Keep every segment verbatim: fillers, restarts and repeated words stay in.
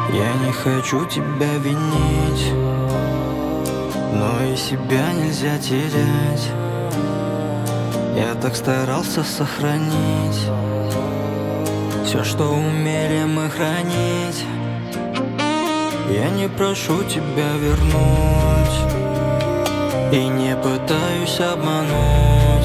Я не хочу тебя винить, но и себя нельзя терять. Я так старался сохранить все, что умели мы хранить. Я не прошу тебя вернуть и не пытаюсь обмануть.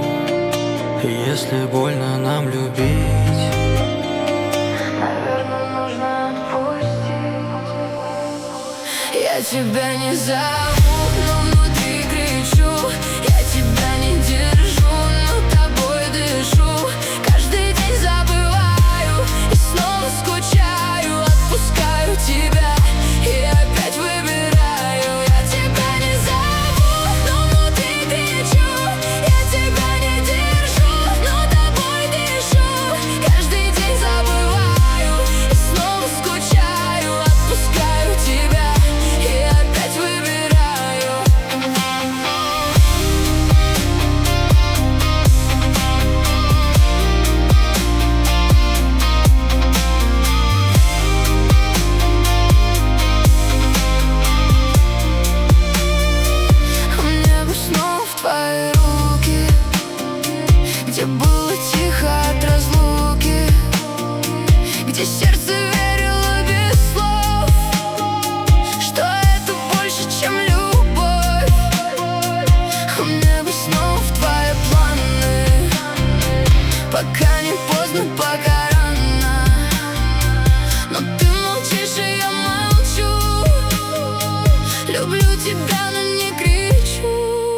Если больно нам любить, наверное, нужно отпустить. Я тебя не зову, но внутри кричу. Я тебя не держу, но тобой дышу. Каждый день забываю и снова скучаю. Отпускаю тебя и опять выбираю. Я тебя не зову, но внутри кричу. Я тебя не держу, но тобой дышу. Каждый день забываю и снова скучаю. Отпускаю тебя и опять выбираю. Мне бы снова в твои руки, где было тихо от разлуки, где сердце верило без слов, что это больше, чем любовь. Мне бы снова в твои планы, пока не поздно, пока рано. Но ты молчишь, и я молчу. Люблю тебя, но не кричу.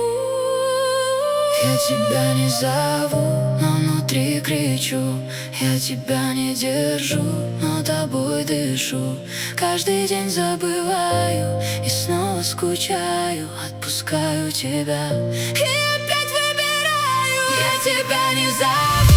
Я тебя не зову, но внутри кричу. Я тебя не держу, но тобой дышу. Каждый день забываю и снова скучаю. Отпускаю тебя и опять выбираю. Я тебя не зову.